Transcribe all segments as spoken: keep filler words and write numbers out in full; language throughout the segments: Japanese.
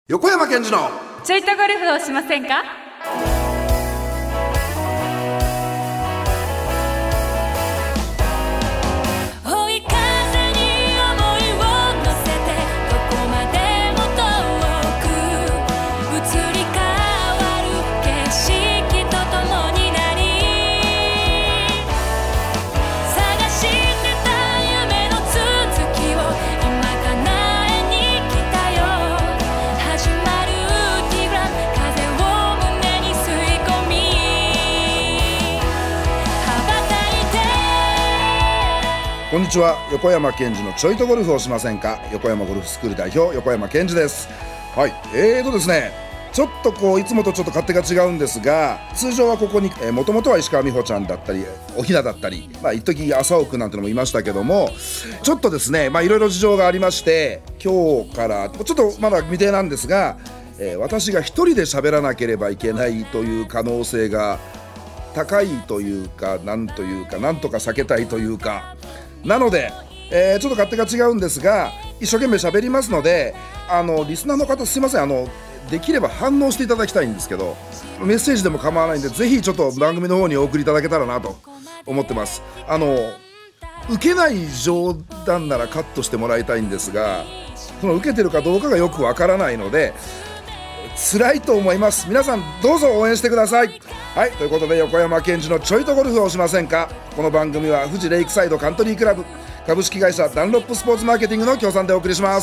横山健二のちょいとゴルフをしませんか？追い風に想いを乗せてどこまでも遠く移り変わる景色とともになり探してた夢の続きを今叶えに来たよ。始まるティーラン風を胸に吸い込み羽ばたいて。 こんにちは。横山健二のちょいとゴルフをしませんか。横山ゴルフスクール代表横山健二です。はいえーとですねちょっとこういつもとちょっと勝手が違うんですが、通常はここにもともとは石川美穂ちゃんだったりおひなだったり、まあ一時朝奥なんてのもいましたけども、ちょっとですねまあいろいろ事情がありまして、今日からちょっとまだ未定なんですが、えー私が一人で喋らなければいけないという可能性が高いというか、なんというかなんとか避けたいというか、なので、えーちょっと勝手が違うんですが、一生懸命喋りますので、あのリスナーの方すいません、あのできれば反応していただきたいんですけど、メッセージでも構わないんで、ぜひちょっと番組の方にお送りいただけたらなと思ってます。あの受けない冗談ならカットしてもらいたいんですが、その受けてるかどうかがよくわからないので辛いと思います。皆さんどうぞ応援してください。はい、ということで横山健二のちょいとゴルフをしませんか。この番組は富士レイクサイドカントリークラブ株式会社ダンロップスポーツマーケティングの協賛でお送りします。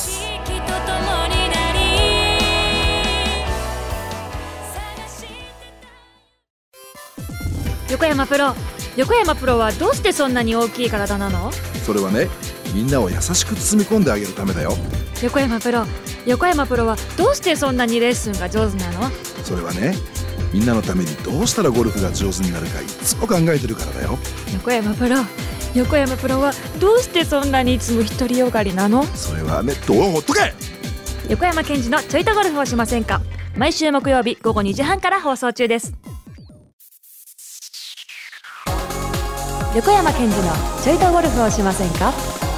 横山プロ横山プロはどうしてそんなに大きい体なの？ それはね、みんなを優しく包み込んであげるためだよ。 横山プロ横山プロはどうしてそんなにレッスンが上手なの？ それはね、みんなのためにどうしたらゴルフが上手になるかいつも考えてるからだよ。 横山プロ横山プロはどうしてそんなにいつも独りよがりなの？ それはね、どうほっとけ。 横山健二のちょいとゴルフをしませんか。毎週木曜日午後にじはんから放送中です。横山健二のちょいとゴルフをしませんか。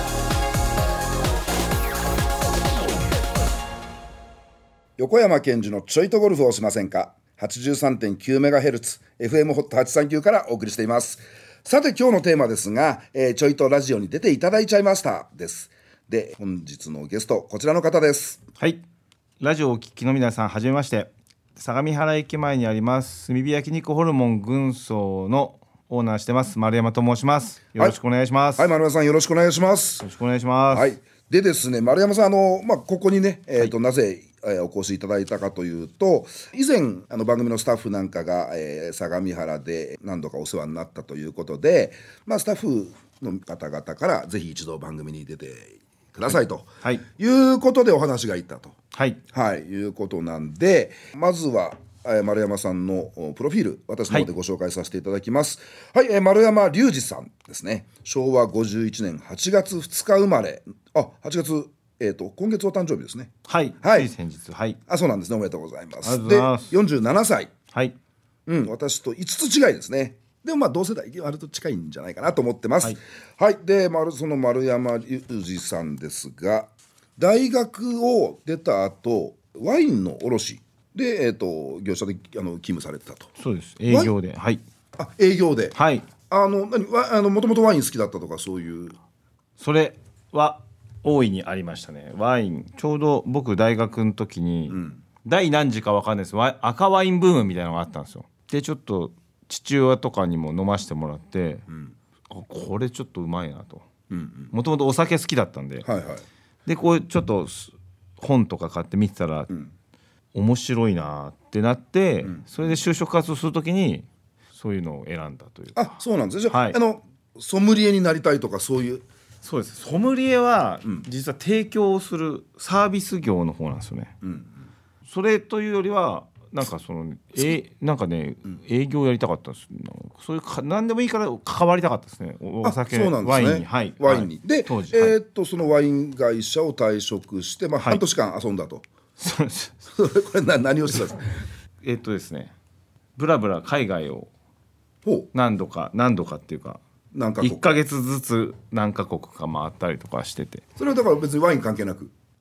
横山健二のちょいとゴルフをしませんか。 はちじゅうさんてんきゅうメガヘルツ エフエム ホットはちさんきゅうからお送りしています。さて今日のテーマですが、えー、ちょいとラジオに出ていただいちゃいましたです。で本日のゲストこちらの方です。 はい、ラジオをお聞きの皆さん、はじめまして。相模原駅前にあります炭火焼肉ホルモン軍曹のオーナーしてます丸山と申します。よろしくお願いします。 はい、はい、丸山さんよろしくお願いします。 よろしくお願いします。 はい、でですね丸山さん、あの、まあ、ここにね、えーとはい、なぜえー、お越しいただいたかというと、以前あの番組のスタッフなんかが、えー、相模原で何度かお世話になったということで、まあ、スタッフの方々からぜひ一度番組に出てくださいと、はい、いうことでお話がいったと、はいはい、いうことなんで、まずはえー、丸山さんのプロフィール私の方でご紹介させていただきます。はい、はい、えー、丸山隆二さんですね。しょうわごじゅういちねんはちがつふつか生まれ、あはちがつえー、と今月お誕生日ですね。 はい、はい、先日、はい、 あそうなんですね。おめでとうございます。 ありがとうございます。 でよんじゅうななさい、 はい、 うん、私といつつ違いですね。でもまあ同世代割と近いんじゃないかなと思ってます。はい、はい、で丸その丸山隆二さんですが、大学を出た後ワインの卸で、えー、と業者であの勤務されてたと。 そうです、営業で、はい、 あ営業で、 はい、 あの何あのもともとワイン好きだったとかそういう。 それは大いにありましたね。ワインちょうど僕大学の時に、うん、第何次か分かんないです赤ワインブームみたいなのがあったんですよ。でちょっと父親とかにも飲ませてもらって、うん、あこれちょっとうまいなと。もともとお酒好きだったんで、はいはい、でこうちょっと本とか買って見てたら、うん、面白いなってなって、うん、それで就職活動する時にそういうのを選んだというか。 あそうなんですね。じゃあ、はい、あのソムリエになりたいとかそういう。 そうです。ソムリエは実は提供するサービス業の方なんですよね、うんうん、それというよりはなんかそのえなんかね、うん、営業やりたかったです。そういうか何でもいいから関わりたかったですね。お酒、そうなんですね、ワインに、はい、ワインにで当時、 えー、っとそのワイン会社を退職して、まあ、半年間遊んだと、はい、そうですこれな何をしてたんですか。 えー、っとですねブラブラ海外を何度か何度かっていうかいっかげつずつ何カ国か回ったりとかしてて。 それはだから別にワイン関係なく。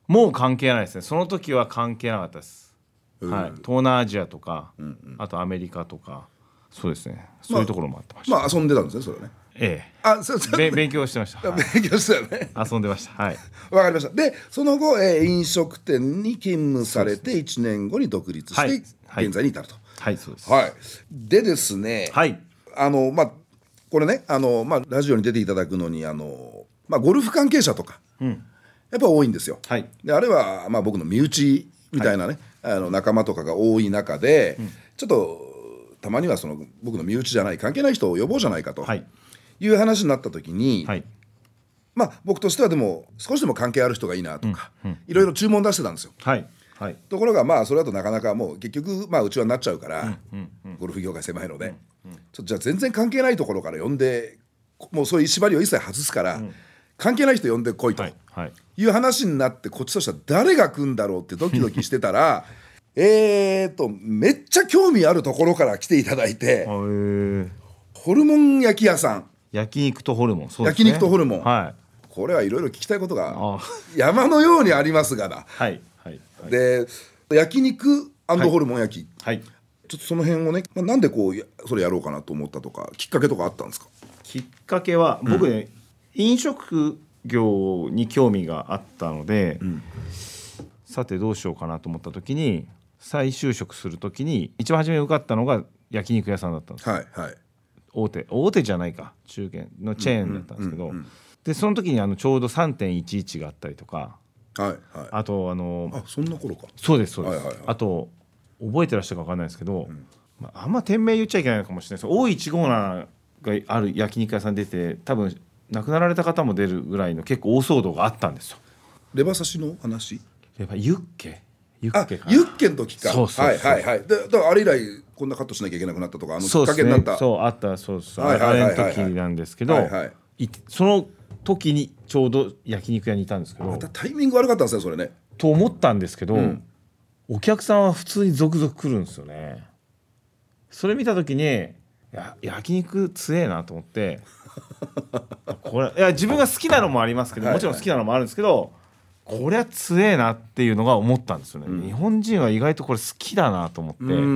もう関係ないですね。その時は関係なかったです、 うんはい、東南アジアとか、 うんうん、 あとアメリカとかそうですね、そういうところもあってました。 まあ、まあ遊んでたんですねそれはね。 ええ、 あそうそうべ勉強してました、はい、 勉強してたよね。 遊んでました。はい、 わかりました。でその後、えー、飲食店に勤務されていちねんごに独立して、 はいはい、 現在に至ると。 はい、そうです。 はい、でですね、 はい、 あのまあこれねあの、まあ、ラジオに出ていただくのにあの、まあ、ゴルフ関係者とか、うん、やっぱ多いんですよ。 はい、 であれは、まあ、僕の身内みたいなね、はい、あの仲間とかが多い中で、うん、ちょっとたまにはその僕の身内じゃない関係ない人を呼ぼうじゃないかと、はい、いう話になった時に、はい、まあ僕としてはでも少しでも関係ある人がいいなとか、うんうん、いろいろ注文出してたんですよ。はいはい、ところがまあそれだとなかなかもう結局まあうちわになっちゃうから、うんうんうん、ゴルフ業界狭いので、うんうん、ちょっとじゃあ全然関係ないところから呼んでもうそういう縛りを一切外すから、うん、関係ない人呼んでこいという話になって、こっちとしては誰が来るんだろうってドキドキしてたらえーとめっちゃ興味あるところから来ていただいて、ホルモン焼き屋さん、 焼肉とホルモン、 そうですね、焼肉とホルモン、はい、これはいろいろ聞きたいことが山のようにありますがな、はいはいはい、で焼肉&ホルモン焼き、はいはい、ちょっとその辺をね、なんでこうそれやろうかなと思ったとかきっかけとかあったんですか？ きっかけは僕ね、うん、飲食業に興味があったので、うん、さてどうしようかなと思った時に、再就職する時に一番初めに受かったのが焼肉屋さんだったんです、はいはい、大手大手じゃないか中堅のチェーンだったんですけど、うんうんうんうん、でその時にあのちょうど さんてんいちいち があったりとか、はいはい、あとあのあそんな頃か、 そうですそうです、はいはいはい、あと覚えてらっしゃるか分かんないですけど、うん、まあ、あんま店名言っちゃいけないのかもしれないですけど、オーいちごーなーがある焼肉屋さん出て、多分亡くなられた方も出るぐらいの結構大騒動があったんですよ。 レバ刺しの話、 やっぱユッケユッケかユッケの時か、そうそうそう、はいはいはい、でだからあれ以来こんなカットしなきゃいけなくなったとか、あのきっかけになった、 そう、あったそうそう、はいはいはいはい、あれの時なんですけど、はいはい、その時にちょうど焼肉屋にいたんですけど、 またタイミング悪かったんですよそれねと思ったんですけど、うん、お客さんは普通に続々来るんですよね。それ見た時にや焼肉強えなと思ってこれいや自分が好きなのもありますけど、もちろん好きなのもあるんですけど、これは強えなっていうのが思ったんですよね、うん、日本人は意外とこれ好きだなと思って、うんうんうん、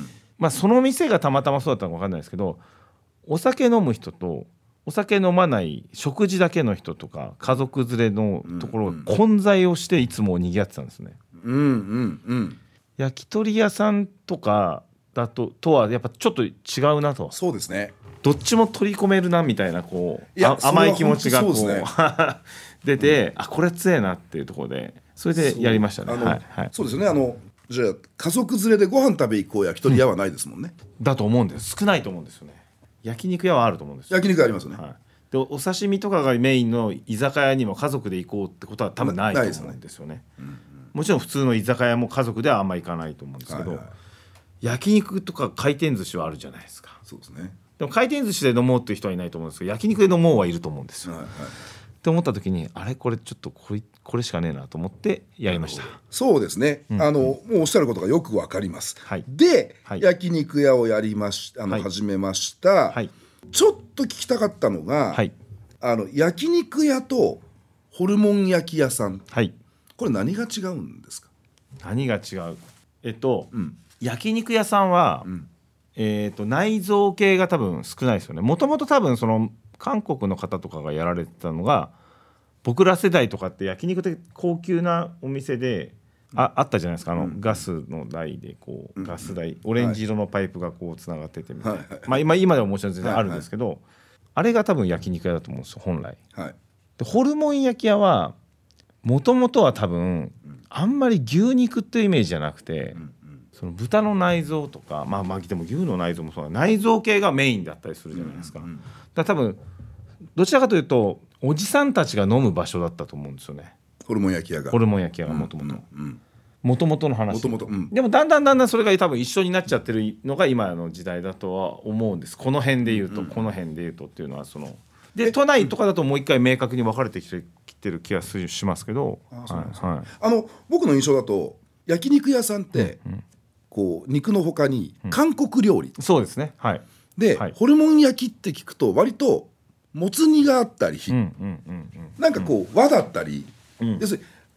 まあその店がたまたまそうだったのか分かんないですけど、お酒飲む人とお酒飲まない食事だけの人とか家族連れのところが混在をしていつも賑わってたんですね、うんうんうん、焼き鳥屋さんとかだととはやっぱちょっと違うなと。 そうですね、 どっちも取り込めるなみたいなこう甘い気持ちがこう、ね、出て、うん、あこれ強えなっていうところでそれでやりましたね。そう、はいはい、 そうですよね。あのじゃあ家族連れでご飯食べ行こう焼き鳥屋はないですもんね、 うん、だと思うんです。少ないと思うんですよね。焼肉屋はあると思うんですよ。 焼肉屋ありますよね、はい、 でお刺身とかがメインの居酒屋にも家族で行こうってことは多分ないと思うんですよね。うんうん、もちろん普通の居酒屋も家族ではあんまり行かないと思うんですけど、はいはい、焼肉とか回転寿司はあるじゃないですか。 そうですね。 でも回転寿司で飲もうっていう人はいないと思うんですけど、焼肉で飲もうはいると思うんですよ、はいはい、って思った時にあれこれちょっとこれ、これしかねえなと思ってやりました。 そうですね、うん、あのもうおっしゃることがよくわかります、はい、で、はい、焼肉屋をやりましあの、はい、始めました、はい、ちょっと聞きたかったのが、はい、あの焼肉屋とホルモン焼き屋さん、はい、これ何が違うんですか？ 何が違うえっと、うん、焼肉屋さんは、うんえー、と内臓系が多分少ないですよね。もともと多分その韓国の方とかがやられてたのが、僕ら世代とかって焼肉って高級なお店で あ, あったじゃないですか。あの、うん、ガスの台でこう、うん、ガス台オレンジ色のパイプがこうつながっててみたいな、はいまあ、今, 今でももちろん全然あるんですけど、はいはい、あれが多分焼肉屋だと思うんですよ本来、はい、でホルモン焼き屋はもともとは多分あんまり牛肉っていうイメージじゃなくて、うんその豚の内臓とか、まあ、まあでも牛の内臓もそうだ、内臓系がメインだったりするじゃないですか、うんうん、だから多分どちらかというとおじさんたちが飲む場所だったと思うんですよね。 ホルモン焼き屋がホルモン焼き屋がもともともともとの話元々、うん、でもだんだんだんだんそれが多分一緒になっちゃってるのが今の時代だとは思うんです。この辺で言うと、うんうん、この辺で言うとっていうのはそので都内とかだともう一回明確に分かれてきてきてる気がしますけど、あ、はいはい、 あの僕の印象だと焼肉屋さんって、うんうんこう肉の他に韓国料理、 うん、そうですね、はい、 で、はい、ホルモン焼きって聞くと割ともつ煮があったり、うんうんうんうん、なんかこう和だったり、うん、要するに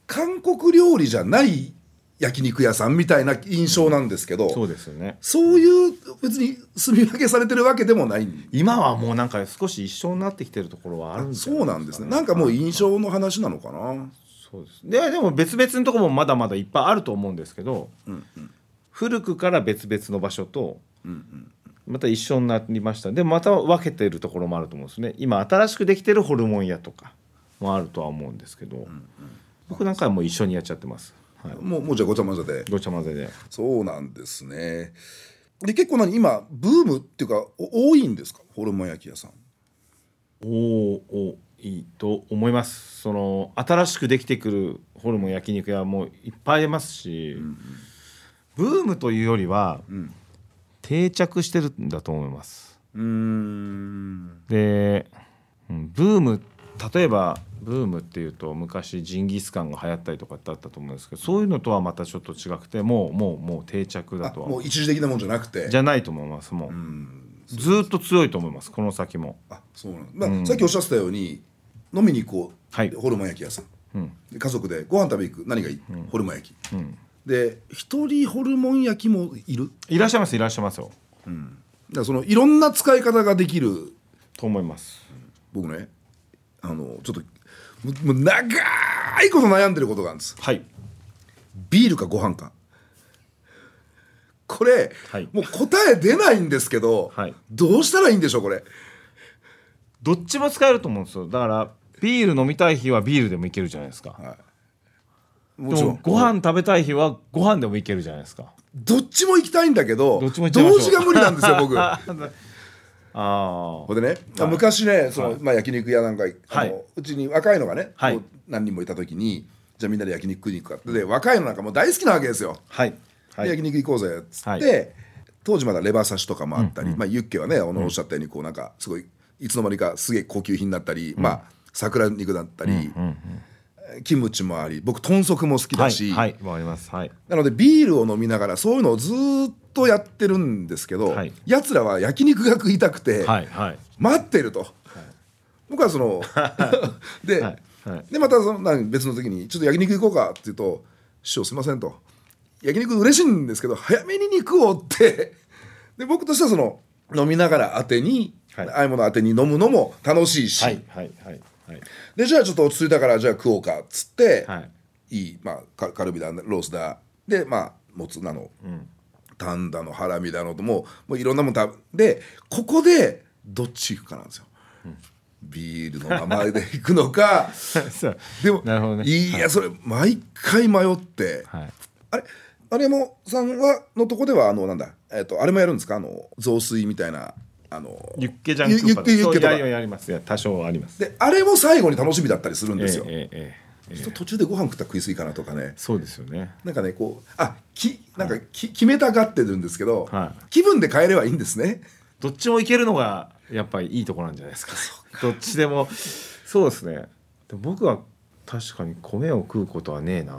韓国料理じゃない焼肉屋さんみたいな印象なんですけど、 そうですよね。 そういう別に住み分けされてるわけでもないん今はもうなんか少し一緒になってきてるところはあるんじゃそうなんですね。なんかもう印象の話なのかな。 そうです。ででも別々のところもまだまだいっぱいあると思うんですけど、 うんうん、 古くから別々の場所と、 うんうん、 また一緒になりました。でまた分けてるところもあると思うんですね。今新しくできてるホルモン屋とかもあるとは思うんですけど、うんうん、僕なんかはもう一緒にやっちゃってます。はい、 もうもうじゃあごちゃ混ぜでごちゃ混ぜで。 そうなんですね。で結構何今ブームっていうか多いんですか、ホルモン焼き屋さん。 おおいいと思います。その新しくできてくるホルモン焼肉屋もいっぱいありますし、うんうん、ブームというよりは、うん、定着してるんだと思います。 うーんで、うん、ブーム例えばブームっていうと昔ジンギスカンが流行ったりとかってあったと思うんですけど、そういうのとはまたちょっと違くてもうもうもう定着だとは。 もう一時的なもんじゃなくてじゃないと思います。もう、うん、ずっと強いと思いますこの先も。 あそうなん、まあうん、さっきおっしゃってたように飲みに行こう、はい、ホルモン焼き屋さん、うん、で家族でご飯食べ行く何がいい、うん、ホルモン焼き、うん、で一人ホルモン焼きもいるいらっしゃいますいらっしゃいますよ、 うん、だからそのいろんな使い方ができると思います。 僕ねあのちょっともう長いこと悩んでることがあるんです。 はい。 ビールかご飯か。これ、はい、もう答え出ないんですけど、はい、どうしたらいいんでしょうこれ。 どっちも使えると思うんですよ。だからビール飲みたい日はビールでもいけるじゃないですか。はい、もちろん。でもご飯食べたい日はご飯でもいけるじゃないですか。 どっちも行きたいんだけど、どっちも行っちゃいましょう。同時が無理なんですよ僕。 あほんでね、はい、昔ねその、はいまあ、焼肉屋なんかあの、はい、うちに若いのがね、はい、何人もいた時にじゃあみんなで焼肉食いに行くかってで若いのなんかもう大好きなわけですよ、はいはい、焼肉行こうぜっつって、はい、当時まだレバ刺しとかもあったり、うんうんまあ、ユッケはねあのおっしゃったようにこうなんかすごいいつの間にかすげえ高級品になったり、うん、まあ桜肉だったり、うんうんうんキムチもあり僕豚足も好きだし、 はいはい、わかります、はい、 なのでビールを飲みながらそういうのをずっとやってるんですけど、はい、やつらは焼肉が食いたくて、はいはい、待ってると、はい、僕はそので、はいはい、でまたその別の時にちょっと焼肉行こうかって言うと師匠すいませんと焼肉嬉しいんですけど早めに肉をってで僕としてはその飲みながら当てに、はい、ああいうもの当てに飲むのも楽しいし、はいはいはいはい、でじゃあちょっと落ち着いたからじゃあ食おうかっつって、はい、いい、まあ、カ, カルビだロースだでまあもつなの、うん、タンだのハラミだのともうもういろんなもの食べでここでどっち行くかなんですよ、うん、ビールのままで行くのかでもなるほど、ね、いや、はい、それ毎回迷って、はい、あれ有山さんはのとこではあのなんだ、えー、とあれもやるんですかあの雑炊みたいなあのユッケジャンクユッケユッケとかやります多少ありますであれも最後に楽しみだったりするんですよ、 えーえーえー、 途中でご飯食ったら食いすぎかなとかねそうですよねなんかねこうあきなんかき、はい、決めたがってるんですけど、はい、気分で変えればいいんですねどっちもいけるのがやっぱりいいところなんじゃないですかどっちでもそうですねでも僕は確かに米を食うことはねえな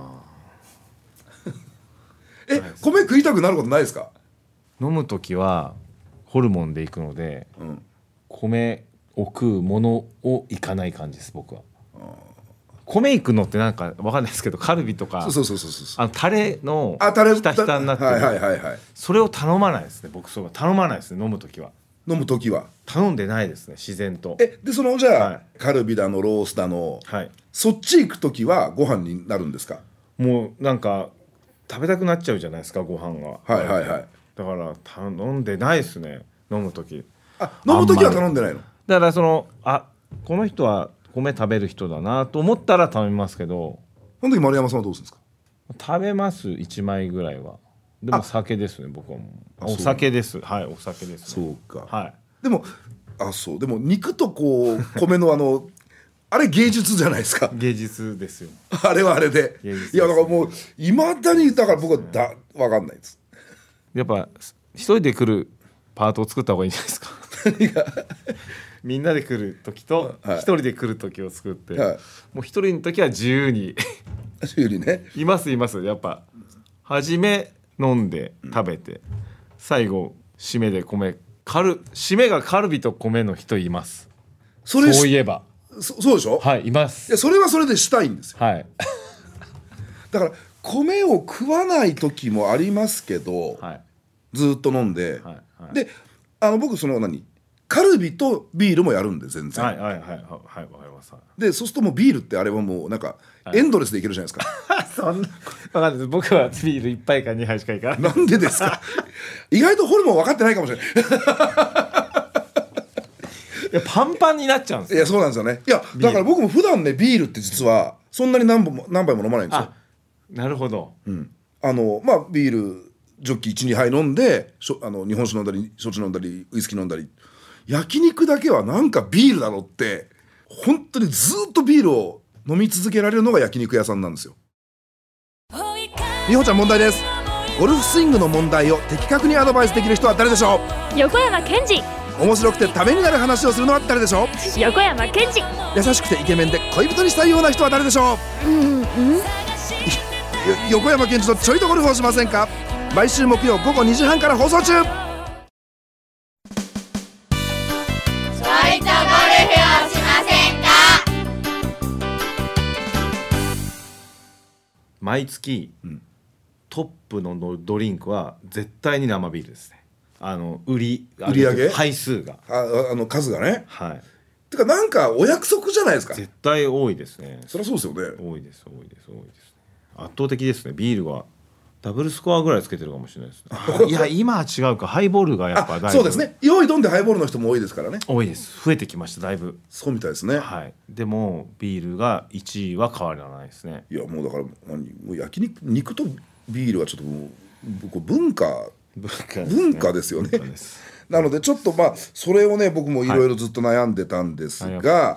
え、はい、米食いたくなることないですか飲むときはホルモンでいくので、うん、米を食うものをいかない感じです僕は。米いくのってなんかわかんないですけどカルビとかそうそうそうそうあのタレのひたひたになってる、はいはいはいはい、それを頼まないですね僕そう頼まないですね飲むときは飲むときは頼んでないですね自然とえでそのじゃあ、はい、カルビだのロースだの、はい、そっち行くときはご飯になるんですかもうなんか食べたくなっちゃうじゃないですかご飯がはいはいはいだから頼んでないですね飲むときあ飲むときは頼んでないのだからそのあこの人は米食べる人だなと思ったら食べますけどその時丸山さんはどうするんですか食べますいちまいぐらいはでも酒ですね僕はもうお酒ですはいお酒です、 ね、そうか、 はい、 でもあそうでも肉とこう米のあのあれ芸術じゃないですか芸術ですよあれはあれで芸術です、ね、いやだからもういまだにだから僕はだ分かんないですやっぱ一人で来るパートを作った方がいいんじゃないですか何がみんなで来る時と一人で来る時を作って、はい、もう一人の時は自由に自由にねいますいますやっぱ初め飲んで食べて、うん、最後締めで米カル締めがカルビと米の人いますそれそういえばそ, そうでしょはいいますいやそれはそれでしたいんですよはいだから米を食わない時もありますけど、 はい、 ずっと飲んで、 はいはい、 であの僕その何カルビとビールもやるんで全然、 はいはいはいはいはいわかります。 でそうするともうビールってあれはもうなんかエンドレスでいけるじゃないですか、 はい、そんな分かんないです。僕はビールいっぱいかにはいしかいかない。 なんでですか意外とホルモン分かってないかもしれないいやパンパンになっちゃうんですよ。 いやそうなんですよね。いやだから僕も普段ねビールって実はそんなに何本も何杯も飲まないんですよ。 あ、なるほど、 うん、あのまあビールジョッキ いち,に 杯飲んでしょあの日本酒飲んだり焼酎飲んだりウイスキー飲んだり、焼肉だけはなんかビールだろって本当にずっとビールを飲み続けられるのが焼肉屋さんなんですよ。美穂ちゃん問題です。ゴルフスイングの問題を的確にアドバイスできる人は誰でしょう。横山健二。 面白くてためになる話をするのは誰でしょう。 横山健二。 優しくてイケメンで恋人にしたいような人は誰でしょう。うんうん横山健二とちょいとゴルフをしませんか。毎週木曜午後にじはんから放送中。ちょいとゴルフをしませんか。 毎月、うん、トップのドリンクは絶対に生ビールですね。あの売り売り上げ杯数があ, あの数がね。 はい。 てかなんかお約束じゃないですか。 絶対多いですね。 そりゃそうですよね。 多いです多いです多いです、ね、圧倒的ですね。ビールはダブルスコアぐらいつけてるかもしれないですねいや今は違うか。ハイボールがやっぱだいぶそうですね。用意どんでハイボールの人も多いですからね。 多いです。増えてきましただいぶ。 そうみたいですね。 はい。でもビールがいちいは変わらないですね。 いやもうだから何もう焼肉肉とビールはちょっともう文化文化ですね。 文化ですよね。なのでちょっとまあそれをね僕もいろいろずっと悩んでたんですが、はい、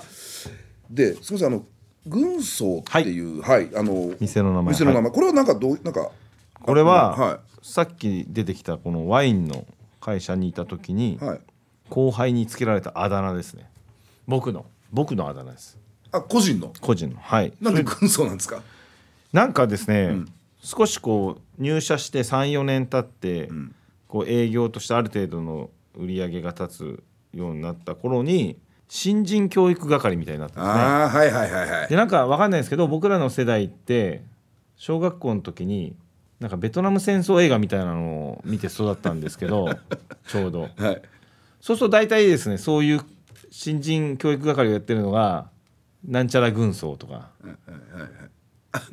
ですみませんあの軍曹っていう、はい、はい、あの店の名前店の名前、はい、これはなんかどうなんかこれは、はい、さっき出てきたこのワインの会社にいた時に、はい、後輩につけられたあだ名ですね。僕の僕のあだ名です。 あ個人の個人のはい。 なんで軍曹なんですか。 なんかですね、うん、少しこう入社して さん,よ 年経って、うん、こう営業としてある程度の売り上げが立つようになった頃に新人教育係みたいになったんですね。 あはいはいはいはい。 でなんか分かんないですけど僕らの世代って小学校の時になんかベトナム戦争映画みたいなのを見て育ったんですけどちょうど、はい、そうすると大体ですねそういう新人教育係をやってるのがなんちゃら軍曹とか、はいはいはい、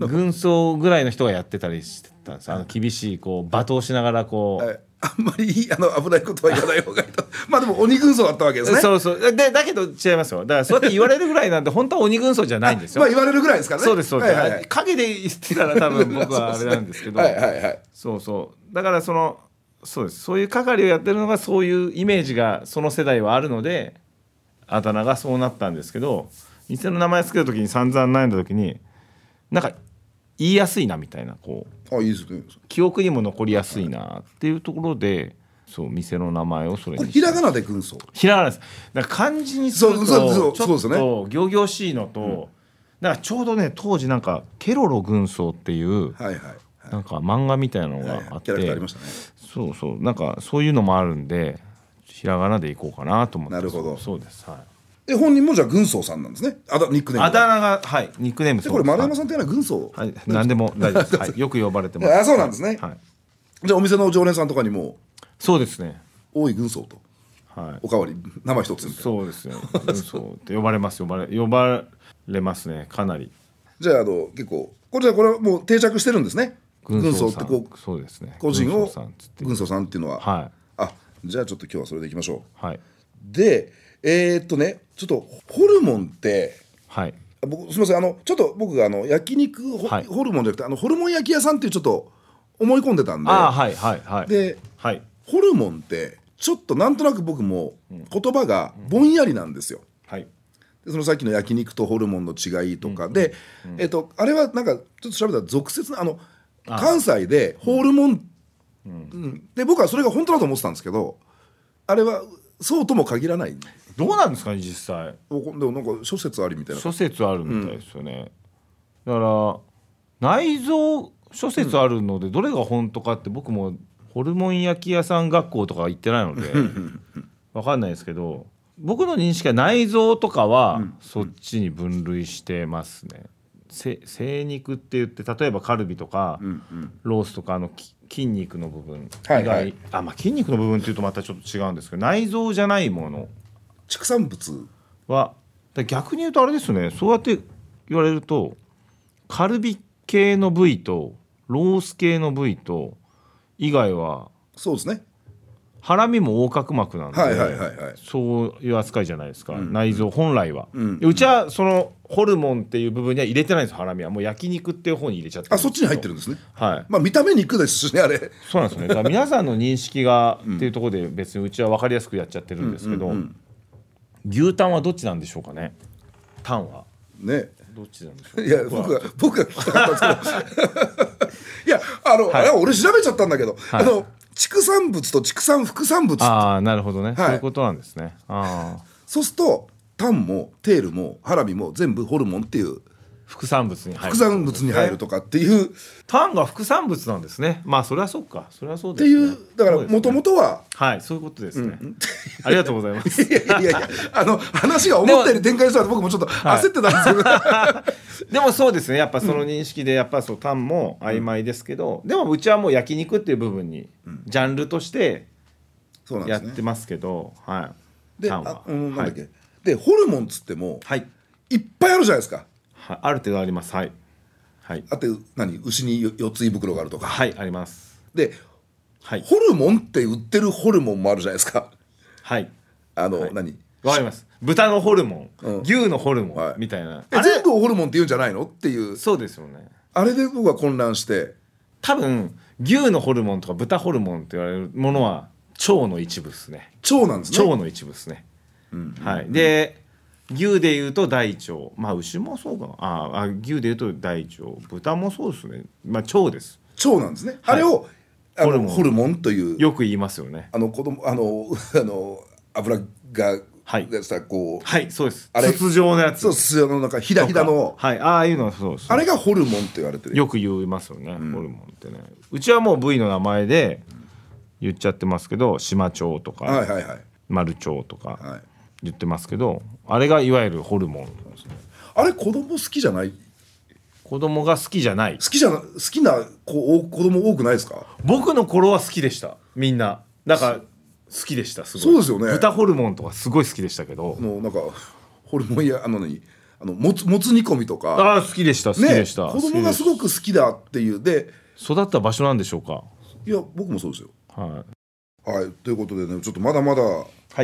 軍曹ぐらいの人がやってたりしてたんです。あの厳しいこう罵倒しながらこう、はい、 あんまりあの危ないことは言わない方がいいとまあでも鬼軍曹だったわけですね。 そうそうでだけど違いますよ。だからそうやって言われるぐらいなんで本当は鬼軍曹じゃないんですよ。 まあ言われるぐらいですからね。 そうですそうです、 はいはいはい、 影で言ってたら多分僕はあれなんですけどはいはいはい、 そうそうだからそのそうですそういう係をやってるのがそういうイメージがその世代はあるのであだ名がそうなったんですけど、店の名前つける時に散々悩んだ時になんか言いやすいなみたいなこうあいいですね、 記憶にも残りやすいなっていうところでそう店の名前をそれにこれひらがなで軍曹ひらがなです。だから漢字にするとちょっと仰々しいのと、うん、だからちょうどね当時なんかケロロ軍曹っていう、はいはいはい、なんか漫画みたいなのがあって、はいはい、キャラクターありましたね。そうそうなんかそういうのもあるんでひらがなでいこうかなと思って。 なるほど。 そうです、はい。 で本人もじゃあ軍曹さんなんですね。あだニックネームあだ名がはいニックネーム。 でこれ丸山さんっていうのは軍曹、 はい、何でも大丈夫です、はい、よく呼ばれてます。 あそうなんですね、はい、じゃあお店の常連さんとかにもそうですね多い軍曹と、はい、おかわり生一つみたいな。そうですね軍曹って呼ばれます呼ばれ呼ばれますねかなり。 じゃああの結構これじゃこれはもう定着してるんですね。 軍曹ってこうそうですね個人を軍曹さんっていうのは、はい、あじゃあちょっと今日はそれでいきましょう。はい。でえー、っとねちょっとホルモンって、はい、僕すみませんあのちょっと僕があの焼肉 ホ,、はい、ホルモンじゃなくてあのホルモン焼き屋さんっていうちょっと思い込んでたんで、 あはいはいはい、 で、はい、ホルモンってちょっとなんとなく僕も言葉がぼんやりなんですよ、うんはい、でそのさっきの焼肉とホルモンの違いとかで、うんうんえー、っとあれはなんかちょっと調べたら俗説なあの関西でホルモン、うんうん、で僕はそれが本当だと思ってたんですけどあれはそうとも限らない。 どうなんですかね実際。 でもなんか諸説ありみたいな。 諸説あるみたいですよね、うん、だから内臓諸説あるので、うん、どれが本当かって僕もホルモン焼き屋さん学校とか行ってないので分かんないですけど僕の認識は内臓とかはそっちに分類してますね。 せ精肉って言って例えばカルビとか、 うんうん、 ロースとかあのき筋肉の部分、 はいはい、 あ、まあ、筋肉の部分っていうとまたちょっと違うんですけど内臓じゃないもの畜産物は逆に言うとあれですね、そうやって言われるとカルビ系の部位とロース系の部位と以外はそうですね、 ハラミも横隔膜なんで、 はいはいはいはい、 そういう扱いじゃないですか、うん、内臓本来は、うん、うちはそのホルモンっていう部分には入れてないんですよ。ハラミはもう焼肉っていう方に入れちゃってるんです。 あ、そっちに入ってるんですね。 はい、 まあ見た目肉ですしね、あれ。 そうなんですね。だから皆さんの認識がっていうところで別にうちは分かりやすくやっちゃってるんですけど、うんうんうん、牛タンはどっちなんでしょうかね。タンはね、 どっちなんでしょう。 いや僕が僕が聞きたかったんですけどいやあの、はい、あれ俺調べちゃったんだけど、はい、あの畜産物と畜産副産物、 ああなるほどね、はい、そういうことなんですね。あそうするとタンもテールもハラミも全部ホルモンっていう副産物に入る、 副産物に入るとかっていう、 タンが副産物なんですね。まあそれはそうか、それはそうですね。っていうだからもともとは、 はいそういうことですね、うん、ありがとうございますいやいやいやあの話が思ったより展開したら僕もちょっと焦ってたんですけど、はい、 でもそうですね、やっぱその認識でやっぱそうタンも曖昧ですけど、うん、でもうちはもう焼肉っていう部分にジャンルとしてやってますけど、うん、はい、 でタンは、 あ、うん、なんだっけ、はい、でホルモンっつっても、 はい、 いっぱいあるじゃないですか。 はい、ある程度あります。はい、はい、 あって何牛に四つ胃袋があるとか、 はいあります。 で、 はい、 ホルモンって売ってるホルモンもあるじゃないですか。 はいあの、 はい、 何わかります。豚のホルモン、うん、牛のホルモン、はい、みたいな、 え全部ホルモンって言うんじゃないのっていう。 そうですよね。 あれで僕は混乱して、 多分牛のホルモンとか豚ホルモンって言われるものは腸の一部ですね。 腸なんですね。 腸の一部ですね、うんうん、はい。で牛でいうと大腸、まあ牛もそうかな、ああ牛でいうと大腸、豚もそうですね、まあ腸です。 腸なんですね、はい、あれをあのホルモン、ホルモンというよく言いますよね。 あの子供あのあの油が、 はい、 さこう、 はいそうです、あれ筒状のやつ、 そう筒状のなんかひだひだの、 はい、ああいうのはそうです。 あれがホルモンって言われてる。よく言いますよね、うん、ホルモンってね。うちはもう部位の名前で言っちゃってますけど、島腸とか、はいはいはい、丸腸とか、はい、言ってますけど、あれがいわゆるホルモンなんですね。 あれ子供好きじゃない？ 子供が好きじゃない。 好きじゃな好きな子子供多くないですか？ 僕の頃は好きでした。みんなだから好きでした。すごい。 そうですよね。 豚ホルモンとかすごい好きでしたけど、 もうなんかホルモンやあの何あのもつもつ煮込みとか、 ああ好きでした好きでした、 ね、子供がすごく好きだっていうで育った場所なんでしょうか。 いや僕もそうですよ。 はい、 はい、ということでね、ちょっとまだまだ、 はい、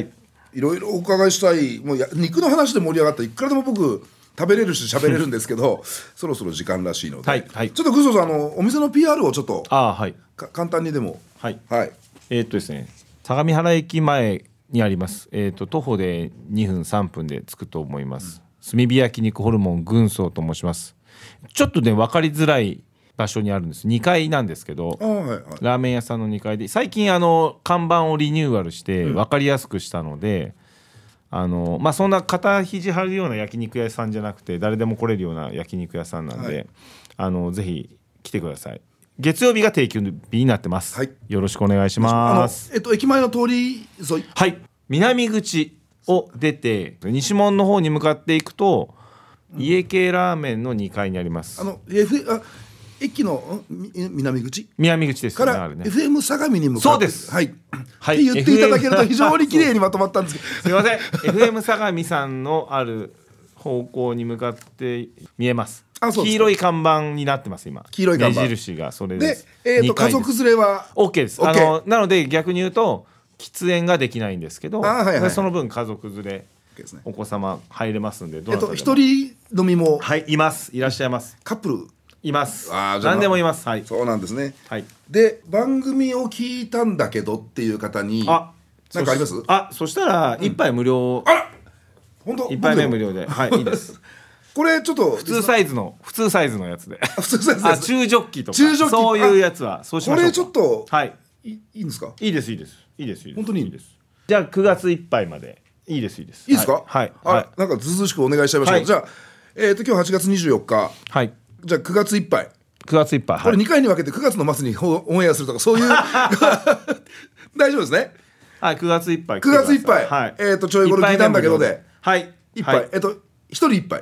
いろいろお伺いしたい。もうや肉の話で盛り上がったらいくらでも僕食べれるし喋れるんですけどそろそろ時間らしいので、 はいはい、 ちょっとグソさんあのお店の ピーアール をちょっとあ、はい、 簡単にでも、 はいはい、えー、っとですね相模原駅前にあります、えー、っと徒歩でにふんさんぷんで着くと思います、うん、炭火焼肉ホルモン軍曹と申します。ちょっとね分かりづらい場所にあるんです。にかいなんですけど、 はいはい、 ラーメン屋さんのにかいで最近あの看板をリニューアルして分かりやすくしたので、うん、あのまあ、そんな肩肘張るような焼肉屋さんじゃなくて誰でも来れるような焼肉屋さんなんで、はい、あのぜひ来てください。月曜日が定休日になってます、はい、よろしくお願いします。 えっと、駅前の通り沿い、 はい、南口を出て西門の方に向かっていくと、うん、家系ラーメンのにかいにあります。 あの F あ駅の南口南口ですよね、から エフエム 相模に向かって、 そうです、 はい、はい、って言っていただけると非常に綺麗にまとまったんですけどすいませんエフエム 相模さんのある方向に向かって見えます。 あ、そうです。 黄色い看板になってます今。 黄色い看板目印がそれです。 で、えー、と家族連れは OK です。あのなので逆に言うと喫煙ができないんですけど、 あ、はいはい、 その分家族連れ、ね、お子様入れますんで、どなたでも、 えっと、一人飲みも、 はい、います、いらっしゃいます。 カップルいます。 あ、 何でもいます、はい、 そうなんですね、 はい、 で番組を聞いたんだけどっていう方にあ何かあります？ あ、そしたら一杯無料、 うん、あら本当一杯目無料で、はい、いいですこれちょっと普通サイズの普通サイズのやつで普通サイズです。 あ、中ジョッキとか中ジョッキ、 そういうやつはそうしましょう。 これちょっと、 はい、 い, いいんですか？ いいですいいですいいですいいです、 本当にいいです。じゃあくがついっぱいまでいいですいいですいいですか？ はい、はい、 あ、はい、なんかずうずうしくお願いしちゃいました、はい、じゃあ、えー、と今日はちがつにじゅうよっか、 はい、 じゃあくがついっぱいくがついっぱい、はい、 これにかいに分けてくがつの末にオンエアするとかそういう大丈夫ですね。 はい、くがついっぱいくがついっぱい、はい、えー、とちょいゴル聞いたんだけどで、 はい、 いっぱい、はい、えっ、ー、とひとりいっぱい、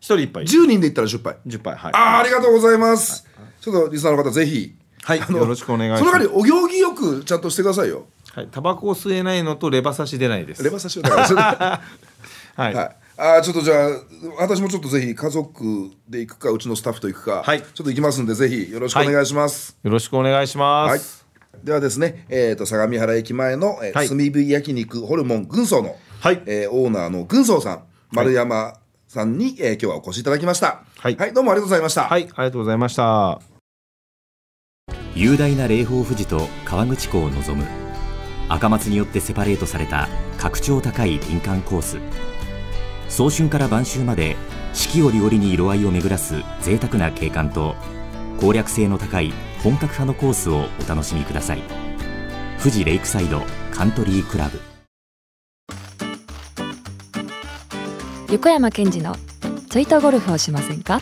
ひとりいっぱいじゅうにんで行ったらじゅっぱい。 じゅっぱい、はい。 あーありがとうございます、はい、ちょっとリスナーの方ぜひ、 はい、 あのよろしくお願いします。 その代わりお行儀よくちゃんとしてくださいよ。 はい、タバコを吸えないのとレバ刺し出ないです。 レバ刺しだからはい、 はい、あちょっとじゃあ私もちょっとぜひ家族で行くかうちのスタッフと行くか、はい、ちょっと行きますんでぜひよろしくお願いします、 はい、よろしくお願いします、 はい、ではですね、えー、と相模原駅前の、えーはい、炭火焼肉ホルモン軍曹の、はいえー、オーナーの軍曹さん丸山さんに、えー、今日はお越しいただきました、はいはい、どうもありがとうございました。 はい、ありがとうございました。 雄大な霊峰富士と河口湖を望む赤松によってセパレートされた格調高い林間コース。早春から晩秋まで四季折々に色合いを巡らす贅沢な景観と攻略性の高い本格派のコースをお楽しみください。富士レイクサイドカントリークラブ。 横山健二のちょいとゴルフをしませんか。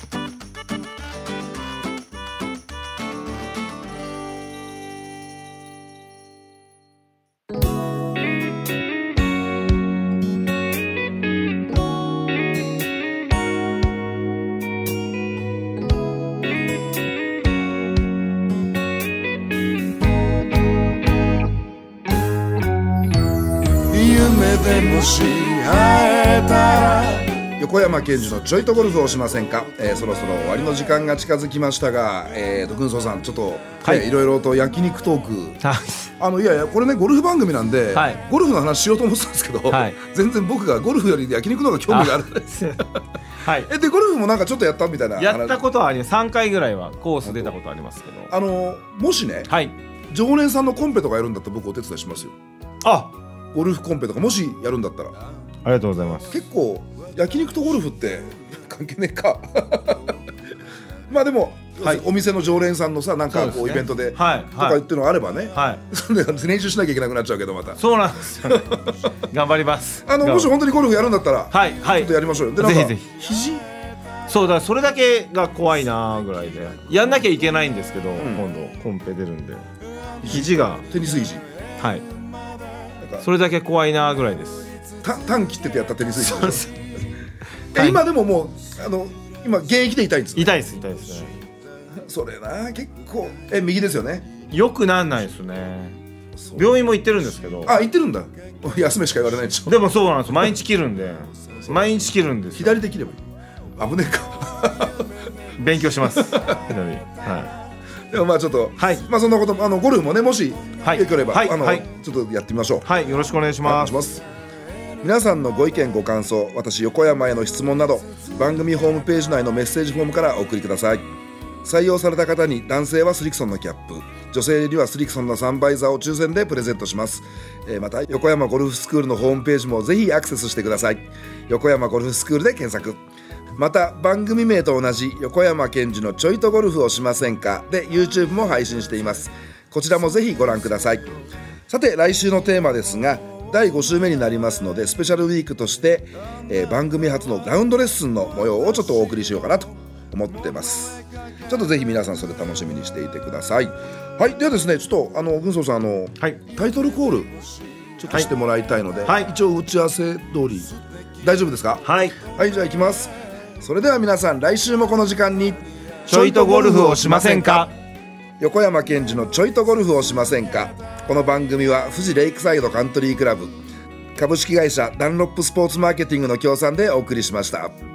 でもし会えたら横山健二のちょいとゴルフをしませんか、えー、そろそろ終わりの時間が近づきましたが、えー、と軍曹さんちょっと、はいね、いろいろと焼肉トーク、はい、あのいやいやこれねゴルフ番組なんで、はい、ゴルフの話しようと思ってたんですけど、はい、全然僕がゴルフより焼肉の方が興味があるんですはい、えでゴルフもなんかちょっとやったみたいなやったことはあります。さんかいぐらいはコース出たことありますけど、 あのもしね、はい、常連さんのコンペとかやるんだったら僕お手伝いしますよ。あゴルフコンペとかもしやるんだったら。ありがとうございます。 結構焼肉とゴルフって関係ねえかまあでも、はい、お店の常連さんのさなんかこうイベントで、ねはい、とか言ってるのがあればね、はい、それで練習しなきゃいけなくなっちゃうけどまたそうなんですよ、ね、頑張ります。 あのもし本当にゴルフやるんだったら、はいはい、ちょっとやりましょうよ。でなんかぜひぜひ肘そうだそれだけが怖いなぐらいでやんなきゃいけないんですけど、うん、今度コンペ出るんで肘がテニス肘はいそれだけ怖いなぐらいです。 短切っててやったテニス肘です今でももうあの今現役で痛いんですか。 痛いです痛いですね。 それな結構え右ですよね。 よくなんないですね。病院も行ってるんですけど。 あ行ってるんだ。休めしか言われないでしょ。 でもそうなんです毎日切るんで毎日切るんですよ。 左で切ればいい。危ねえか勉強します左はいでもまあちょっと、はい、まあそんなことあのゴルフもねもしはいよければ、 はいあの、 はい、 ちょっとやってみましょう。 はいよろしくお願いします。 お願いします。皆さんのご意見ご感想私横山への質問など番組ホームページ内のメッセージフォームからお送りください。採用された方に男性はスリクソンのキャップ女性にはスリクソンのサンバイザーを抽選でプレゼントします、えー、また横山ゴルフスクールのホームページもぜひアクセスしてください。横山ゴルフスクールで検索。また番組名と同じ横山健二のちょいとゴルフをしませんかで YouTube も配信しています。こちらもぜひご覧ください。さて来週のテーマですがだいご週目になりますのでスペシャルウィークとして、えー、番組初のラウンドレッスンの模様をちょっとお送りしようかなと思ってます。ちょっとぜひ皆さんそれ楽しみにしていてください。はいではですねちょっとあの軍曹さんあの、はい、タイトルコールちょっとしてもらいたいので、はい、一応打ち合わせ通り大丈夫ですか。 はい、 はい、じゃあ行きます。それでは皆さん来週もこの時間にちょいとゴルフをしませんか。 横山健二のちょいとゴルフをしませんか。この番組は富士レイクサイドカントリークラブ株式会社ダンロップスポーツマーケティングの協賛でお送りしました。